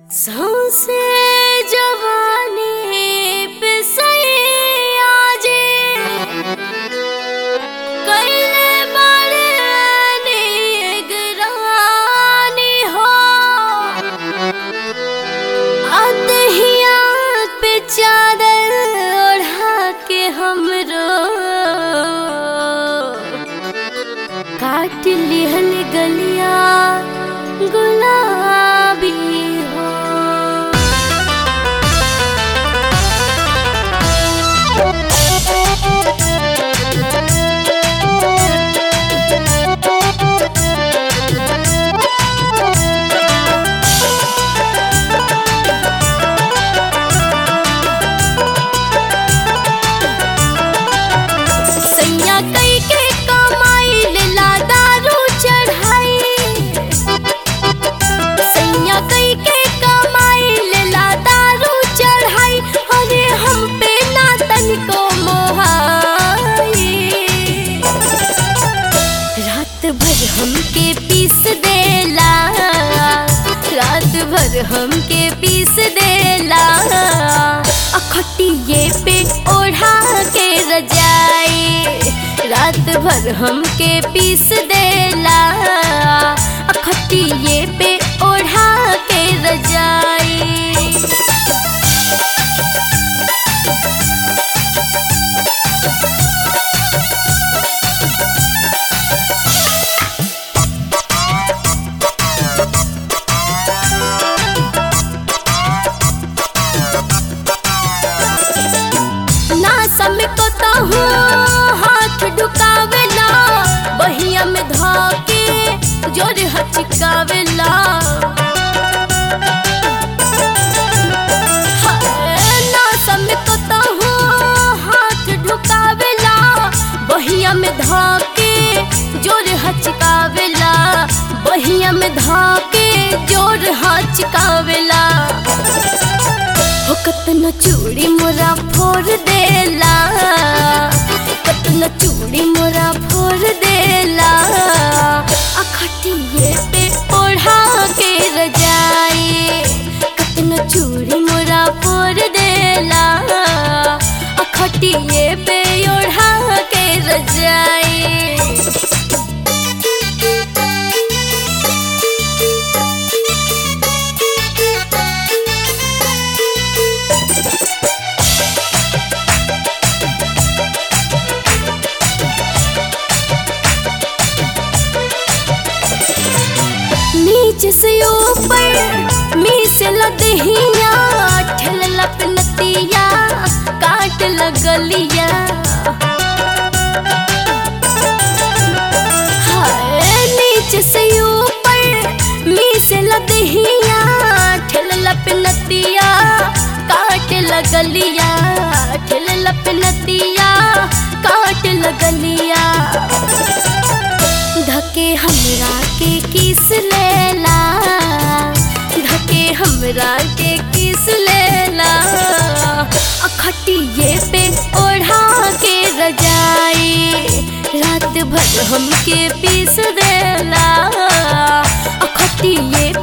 सौंसे जवानी पे सैया जे कइले बाड़े निगरानी हो। अदहिया पे चादर ओढ़ा के हमरो काट लिहल गलिया गुलाबी हो। सैया कई के कमाई लेला दारू चढ़ाई, सैया कई के कमाई लेला दारू चढ़ाई। अरे हम पे ना तनिको मोहाई, रात भर हमके पीस देला, रात भर हमके पीस देला। अखटिये पे ओढ़ा के रजाई, रात भर हमके पीस देला। अखटिये पे ओढ़ा के रजाई। हाथ ढुकावेला बहिया में धाके जोर हचकावेला। ना समझता हूँ हाथ ढुकावेला बहिया में धाके जोर हचकावेला, बहिया में धाके जोर हचकावेला। हो कतना चूड़ी मोरा फोड़ देला, कतना चूड़ी मोरा फोड़ देला। अखटिये पे ओढ़ा के रजाई, कतना चूड़ी मोरा फोड़ देला। अखटिये पे ओढ़ा के रजाई। नीचे से ऊपर मीसला दहिया, ठेलला पे नतिया काट लगलिया। हाय नीचे से ऊपर मीसला दहिया, ठेलला पे नतिया काट लगलिया, ठेलला पे नतिया काट लगलिया। धके हमरा के किस लेला, धके हमरा के किस लेला। अखटिये पे ओढ़ा के रजाई, रात भर हमके पीस देला। अखटिये